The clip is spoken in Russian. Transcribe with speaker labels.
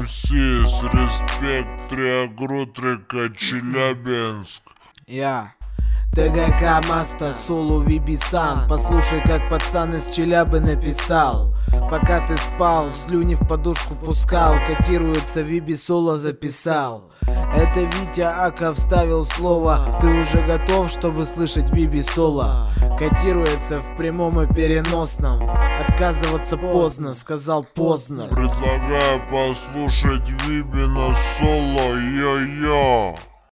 Speaker 1: МСИС, респект, Триагрутрика, Челябинск.
Speaker 2: Я ТГК Маста, Солу Вибисан. Послушай, как пацан из Челябы написал. Пока ты спал, слюни в подушку пускал. Котируется Виби Соло записал. Это Витя Ака вставил слово. Ты уже готов, чтобы слышать Виби Соло? Котируется в прямом и переносном. Отказываться поздно, сказал поздно.
Speaker 1: Предлагаю послушать Вибина Соло, йо-йо.